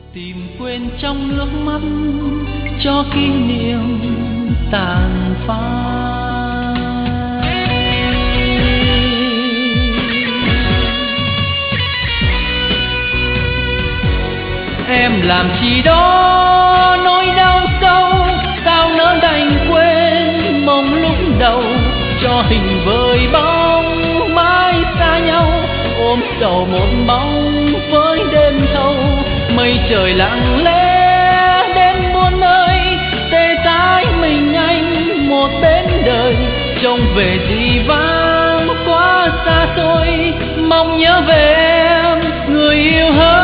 tìm quên trong nước mắt cho kỷ niệm tàn phai. Em làm chi đó nỗi đau sâu, sao nỡ đành quên mong lúc đầu, cho hình vời bóng mãi xa nhau, ôm sầu một bóng với đêm thâu. Mây trời lặng lẽ đến muôn nơi, tê tái mình anh một bến đời, trông về dĩ vãng quá xa xôi, mong nhớ về em người yêu hỡi.